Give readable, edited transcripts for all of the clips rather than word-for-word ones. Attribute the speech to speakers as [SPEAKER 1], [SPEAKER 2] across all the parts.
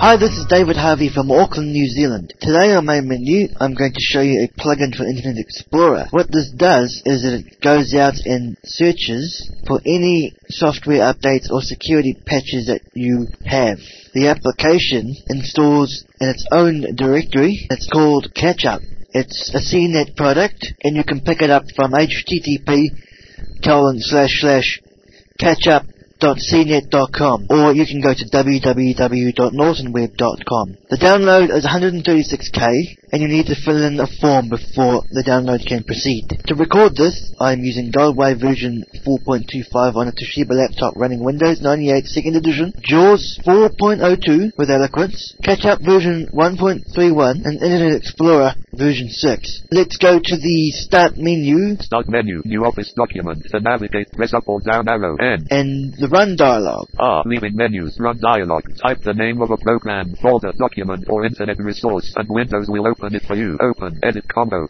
[SPEAKER 1] Hi, this is David Harvey from Auckland, New Zealand. Today on my menu, I'm going to show you a plugin for Internet Explorer. What this does is that it goes out and searches for any software updates or security patches that you have. The application installs in its own directory. It's called CatchUp. It's a CNET product, and you can pick it up from http://catchup.cnet.com, or you can go to www.nortonweb.com. The download is 136K, and you need to fill in a form before the download can proceed. To record this, I'm using Goldwave version 4.25 on a Toshiba laptop running Windows 98 2nd edition, JAWS 4.02 with Eloquence, CatchUp version 1.31, and Internet Explorer version 6. Let's go to the Start menu.
[SPEAKER 2] Start menu, new Office document. To navigate, press up or down arrow, N.
[SPEAKER 1] And the Run dialog.
[SPEAKER 2] Leaving menus, Run dialog. Type the name of a program, folder, document, or internet resource, and Windows will open it for you. Open, edit combo,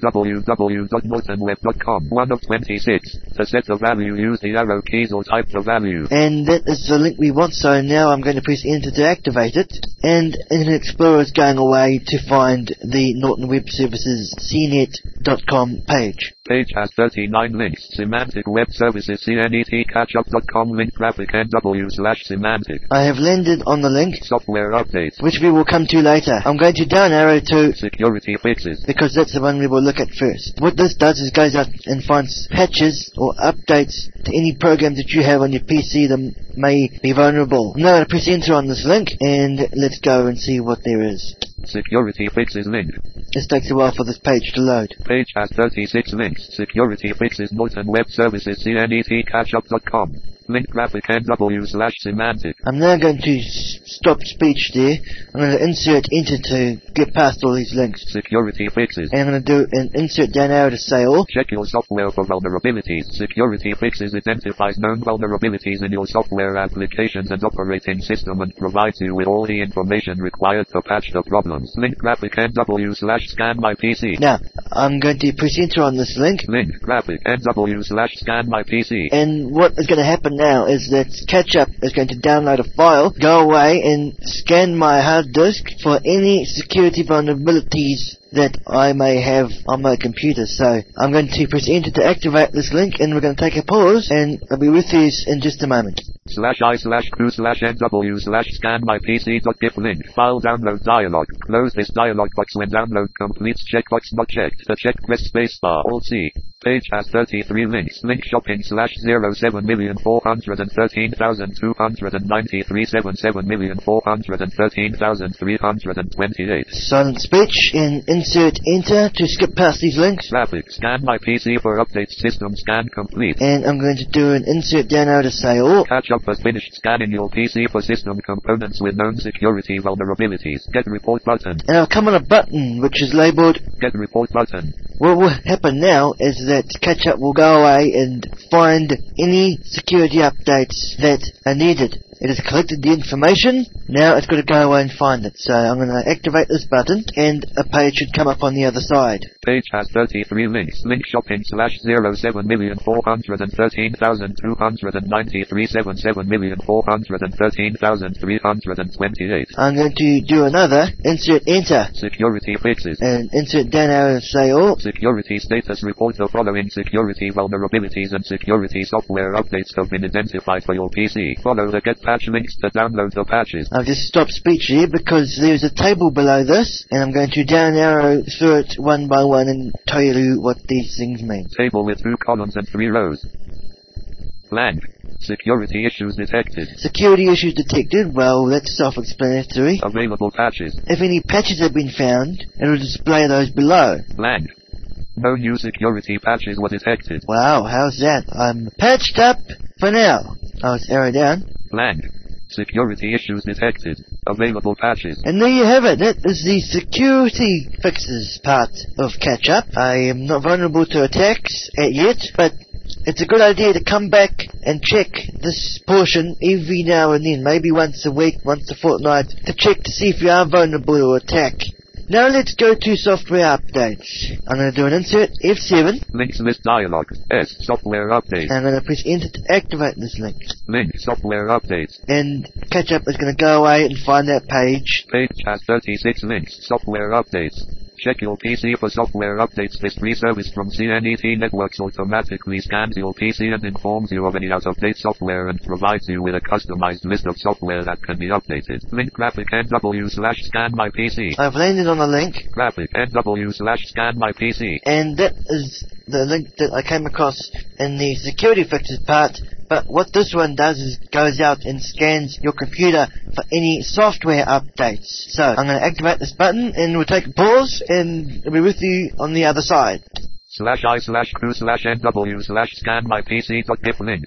[SPEAKER 2] www.nortonweb.com, 1 of 26. To set the value, use the arrow keys or type the value.
[SPEAKER 1] And that is the link we want, so now I'm going to press enter to activate it. And Internet Explorer is going away to find the Norton Web Services CNET.com page.
[SPEAKER 2] Page has 39 links. Semantic Web Services CNET catchup.com link graphic NW/semantic.
[SPEAKER 1] I have landed on the link.
[SPEAKER 2] Software updates,
[SPEAKER 1] which we will come to later. I'm going to down arrow to
[SPEAKER 2] security fixes,
[SPEAKER 1] because that's the one we will look at first. What this does is goes out and finds patches or updates to any program that you have on your PC that may be vulnerable. I'm now going to press enter on this link, and let's go and see what there is.
[SPEAKER 2] Security fixes link.
[SPEAKER 1] This takes a while for this page to load.
[SPEAKER 2] Page has 36 links. Security fixes Norton Web Services CNET catchup.com. Link graphic NW/semantic.
[SPEAKER 1] I'm now going to stop speech there. I'm going to insert enter to get past all these links.
[SPEAKER 2] Security fixes.
[SPEAKER 1] And I'm going to do an insert down arrow to say all.
[SPEAKER 2] Check your software for vulnerabilities. Security fixes identifies known vulnerabilities in your software applications and operating system and provides you with all the information required to patch the problems. Link graphic NW/scanmyPC.
[SPEAKER 1] Now, I'm going to press enter on this link.
[SPEAKER 2] Link graphic NW/scanmyPC.
[SPEAKER 1] And what is going to happen now is that CatchUp is going to download a file, go away and scan my hard disk for any security vulnerabilities that I may have on my computer. So I'm going to press enter to activate this link, and we're going to take a pause, and I'll be with you in just a moment.
[SPEAKER 2] /i/crew/nw/scanmypc.gif link. File download dialog. Close this dialog box when download completes. Checkbox not checked. To check, press spacebar. Alt-C. Page has 33 links. Link shopping /07,413,293 7,413,328.
[SPEAKER 1] Silent speech and insert enter to skip past these links.
[SPEAKER 2] Graphic. Scan my PC for updates. System scan complete.
[SPEAKER 1] And I'm going to do an insert down arrow to say all.
[SPEAKER 2] CatchUp has finished scanning your PC for system components with known security vulnerabilities. Get report button.
[SPEAKER 1] And I'll come on a button which is labeled
[SPEAKER 2] Get report button.
[SPEAKER 1] What will happen now is that CatchUp will go away and find any security updates that are needed. It has collected the information, now it's got to go away and find it. So I'm going to activate this button, and a page should come up on the other side.
[SPEAKER 2] Page has 33 links. Link shopping /07,413,293 7,413,328.
[SPEAKER 1] I'm going to do another, insert enter.
[SPEAKER 2] Security fixes.
[SPEAKER 1] And insert down arrow and say all.
[SPEAKER 2] Security status report. The following security vulnerabilities and security software updates have been identified for your PC. Follow the get patch links to download the patches.
[SPEAKER 1] I've just stopped speech here because there's a table below this, and I'm going to down arrow through it one by one and tell you what these things mean.
[SPEAKER 2] Table with 2 columns and 3 rows. Blank. Security issues detected.
[SPEAKER 1] Security issues detected. Well, that's self-explanatory.
[SPEAKER 2] Available patches.
[SPEAKER 1] If any patches have been found, it will display those below.
[SPEAKER 2] Blank. No new security patches were detected.
[SPEAKER 1] Wow, how's that? I'm patched up for now. Oh, it's arrow down.
[SPEAKER 2] Blank. Security issues detected. Available patches.
[SPEAKER 1] And there you have it. That is the security fixes part of CatchUp. I am not vulnerable to attacks yet, but it's a good idea to come back and check this portion every now and then, maybe once a week, once a fortnight, to check to see if you are vulnerable to attack. Now let's go to software updates. I'm going to do an insert F7.
[SPEAKER 2] Links list dialog. S. Software updates.
[SPEAKER 1] And I'm going to press enter to activate this link.
[SPEAKER 2] Link. Software updates.
[SPEAKER 1] And Catch-up is going to go away and find that page.
[SPEAKER 2] Page has 36 links. Software updates. Check your PC for software updates. This free service from CNET Networks automatically scans your PC and informs you of any out-of-date software and provides you with a customized list of software that can be updated. Link graphic NW/scanmyPC.
[SPEAKER 1] I've landed on a link.
[SPEAKER 2] Graphic NW/scanmyPC.
[SPEAKER 1] And that is the link that I came across in the security fixes part. But what this one does is goes out and scans your computer for any software updates. So I'm going to activate this button and we'll take a pause and I'll be with you on the other side.
[SPEAKER 2] /i/crew/nw/scanmypc.gif link.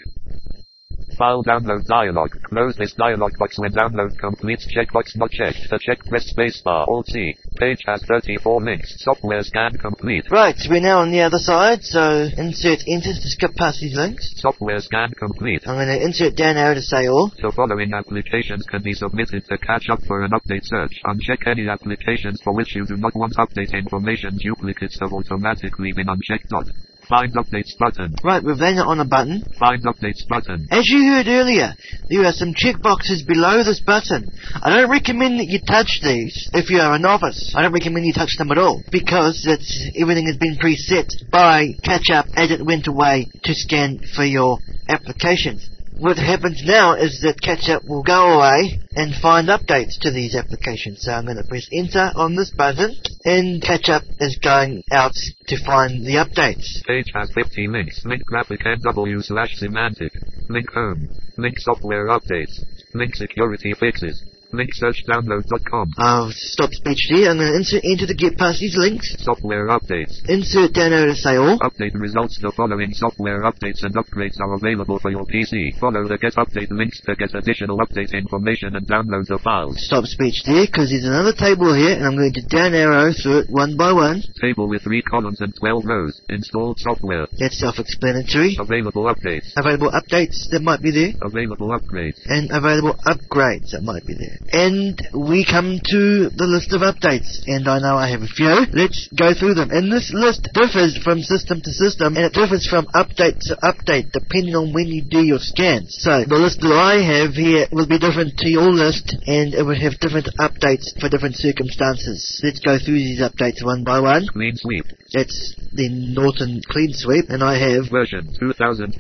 [SPEAKER 2] File download dialog. Close this dialog box when download completes. Checkbox not checked. To check, press spacebar. Alt-C. Page has 34 links. Software scan complete.
[SPEAKER 1] Right, we're now on the other side, so insert enter to skip past these links.
[SPEAKER 2] Software scan complete.
[SPEAKER 1] I'm going to insert down arrow to say all.
[SPEAKER 2] The following applications can be submitted to Catch-up for an update search. Uncheck any applications for which you do not want update information. Duplicates have automatically been unchecked. Find updates button.
[SPEAKER 1] Right, we've landed on a button.
[SPEAKER 2] Find updates button.
[SPEAKER 1] As you heard earlier, there are some checkboxes below this button. I don't recommend that you touch these if you are a novice. I don't recommend you touch them at all because everything has been preset by Catch-up as it went away to scan for your applications. What happens now is that Catch-up will go away and find updates to these applications. So I'm going to press enter on this button and Catch-up is going out to find the updates.
[SPEAKER 2] Page has 50 links. Link graphic NW/semantic. Link home. Link software updates. Link security fixes. Link searchdownload.com.
[SPEAKER 1] I've stopped speech here. I'm going to insert enter to get past these links.
[SPEAKER 2] Software updates.
[SPEAKER 1] Insert down arrow to say all.
[SPEAKER 2] Update results. The following software updates and upgrades are available for your PC. Follow the get update links to get additional update information and download the files.
[SPEAKER 1] Stop speech there because there's another table here and I'm going to down arrow through it one by one.
[SPEAKER 2] Table with 3 columns and 12 rows. Installed software.
[SPEAKER 1] That's self-explanatory.
[SPEAKER 2] Available updates.
[SPEAKER 1] Available updates that might be there.
[SPEAKER 2] Available upgrades.
[SPEAKER 1] And available upgrades that might be there. And we come to the list of updates, and I know I have a few. Let's go through them. And this list differs from system to system, and it differs from update to update, depending on when you do your scans. So, the list that I have here will be different to your list, and it will have different updates for different circumstances. Let's go through these updates one by one.
[SPEAKER 2] Clean sweep.
[SPEAKER 1] That's the Norton Clean Sweep, and I have
[SPEAKER 2] version 2004.7.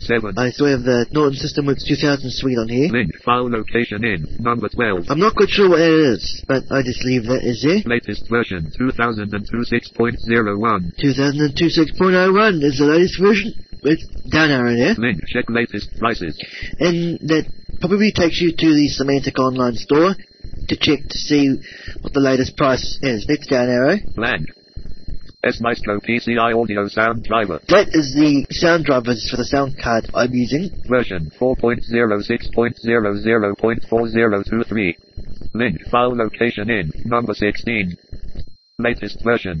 [SPEAKER 1] I still have the Norton SystemWorks 2000 suite on here.
[SPEAKER 2] Link file location in number 12.
[SPEAKER 1] I'm not quite sure what it is, but I just leave that as there.
[SPEAKER 2] Latest version 2002 6.01.
[SPEAKER 1] 2002 6.01 is the latest version. It's down arrow there.
[SPEAKER 2] Link check latest prices.
[SPEAKER 1] And that probably takes you to the Semantic online store to check to see what the latest price is. That's down arrow.
[SPEAKER 2] Blank. S-Maestro PCI audio sound driver.
[SPEAKER 1] That is the sound drivers for the sound card I'm using.
[SPEAKER 2] Version 4.06.00.4023. Link file location in number 16. Latest version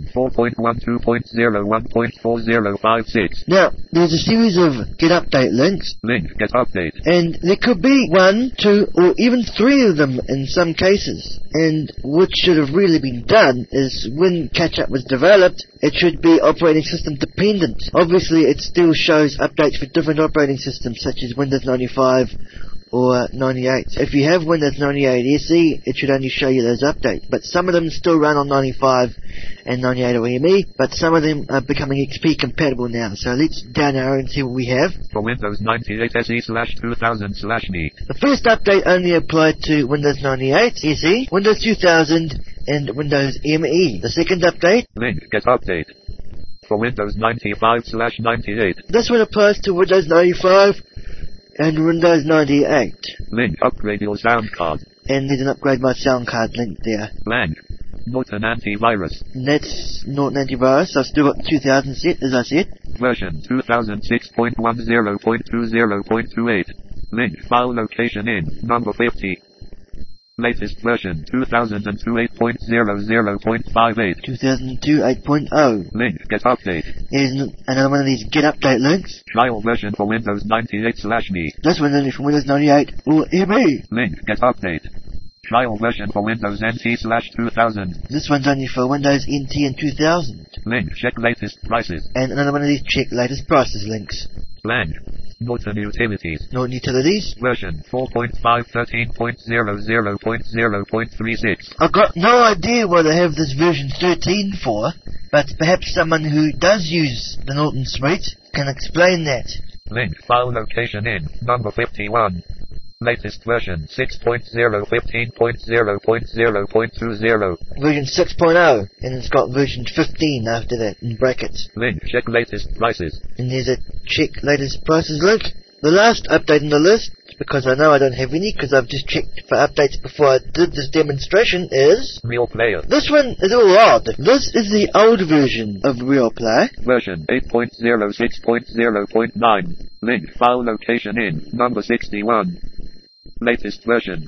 [SPEAKER 2] 4.12.01.4056.
[SPEAKER 1] Now, there's a series of get update links.
[SPEAKER 2] Link get update.
[SPEAKER 1] And there could be 1, 2, or even 3 of them in some cases. And what should have really been done is when Catch-up was developed, it should be operating system dependent. Obviously, it still shows updates for different operating systems such as Windows 95 or 98. If you have Windows 98 SE, it should only show you those updates. But some of them still run on 95 and 98 OME, but some of them are becoming XP compatible now. So let's down arrow and see what we have.
[SPEAKER 2] For Windows 98 SE/2000/me.
[SPEAKER 1] The first update only applied to Windows 98 SE, Windows 2000, and Windows ME. The second update.
[SPEAKER 2] Link get update. For Windows 95/98.
[SPEAKER 1] This one applies to Windows 95 and Windows 98.
[SPEAKER 2] Link upgrade your sound card.
[SPEAKER 1] And there's an upgrade my sound card link there.
[SPEAKER 2] Blank. Norton antivirus.
[SPEAKER 1] And that's Norton antivirus. I've still got 2000 set, as I said.
[SPEAKER 2] Version 2006.10.20.28. Link file location in number 50. Latest version 2002 8.00.58.
[SPEAKER 1] 2002 8.0.
[SPEAKER 2] Link get update.
[SPEAKER 1] Here's another one of these get update links.
[SPEAKER 2] Trial version for Windows 98/me.
[SPEAKER 1] This one's only for Windows 98 or ME.
[SPEAKER 2] Link get update. Trial version for Windows NT/2000.
[SPEAKER 1] This one's only for Windows NT and 2000.
[SPEAKER 2] Link. Check latest prices.
[SPEAKER 1] And another one of these check latest prices links.
[SPEAKER 2] Blank. Norton Utilities.
[SPEAKER 1] Norton Utilities.
[SPEAKER 2] Version 4.5.13.00.0.36.
[SPEAKER 1] I've got no idea what they have this version 13 for, but perhaps someone who does use the Norton suite can explain that.
[SPEAKER 2] Link. File location in number 51. Latest version 6.0.15.0.0.20.
[SPEAKER 1] Version 6.0, and it's got version 15 after that in brackets.
[SPEAKER 2] Link. Check latest prices.
[SPEAKER 1] And there's a check latest prices link. The last update on the list, because I know I don't have any, because I've just checked for updates before I did this demonstration, is
[SPEAKER 2] Real Player.
[SPEAKER 1] this one is a little odd. This is the old version of Real Play.
[SPEAKER 2] Version 8.06.0.9. Link. File location in number 61. Latest version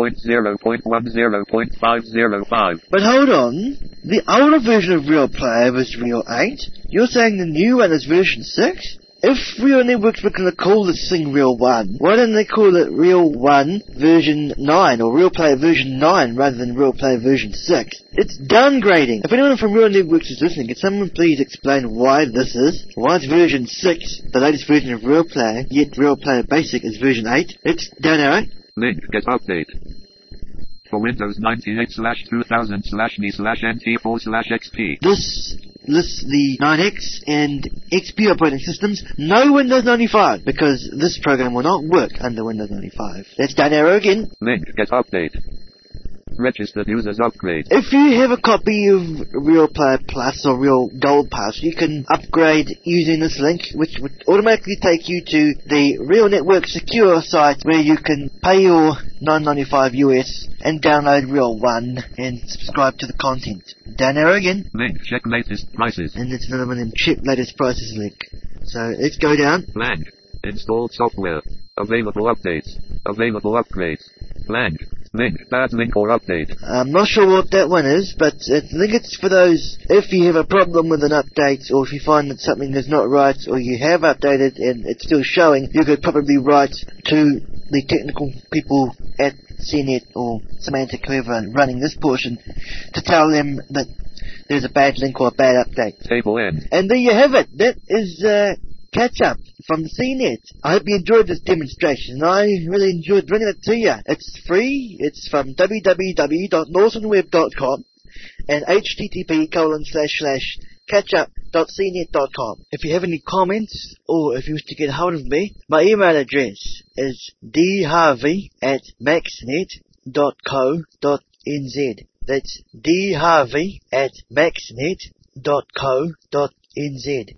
[SPEAKER 2] 6.0.10.505.
[SPEAKER 1] But hold on, the older version of Real Play was Real 8. You're saying the new one is version 6? If Real Networks were going to call this thing Real 1, why didn't they call it Real 1 version 9 or Real Play version 9 rather than Real Play version 6? It's downgrading. If anyone from Real Networks is listening, can someone please explain why this is? Why is version 6 the latest version of Real Play, yet Real Play Basic is version 8? It's down arrow.
[SPEAKER 2] Link. Get update. For Windows 98/2000/me/nt4/xp.
[SPEAKER 1] This lists the 9X and XP operating systems. No Windows 95, because this program will not work under Windows 95. That's down arrow again.
[SPEAKER 2] Link. Get update. Registered users upgrade.
[SPEAKER 1] If you have a copy of Real Play Plus or Real Gold Pass, you can upgrade using this link, which would automatically take you to the Real Network Secure site where you can pay your $9.95 US and download Real 1 and subscribe to the content. Down arrow again.
[SPEAKER 2] Link. Check latest prices.
[SPEAKER 1] And it's another one in check latest prices link. So let's go down.
[SPEAKER 2] Blank. Installed software. Available updates. Available upgrades. Blank. Link. Bad link or update.
[SPEAKER 1] I'm not sure what that one is, but I think it's for those, if you have a problem with an update, or if you find that something is not right, or you have updated and it's still showing, you could probably write to the technical people at CNET or Symantec, whoever running this portion, to tell them that there's a bad link or a bad update.
[SPEAKER 2] Table N.
[SPEAKER 1] And there you have it. That is catch up from CNET. I hope you enjoyed this demonstration. I really enjoyed bringing it to you. It's free. It's from www.nortonweb.com and http://catchup.cnet.com. If you have any comments or if you wish to get hold of me, my email address is dharvey@maxnet.co.nz. That's dharvey@maxnet.co.nz.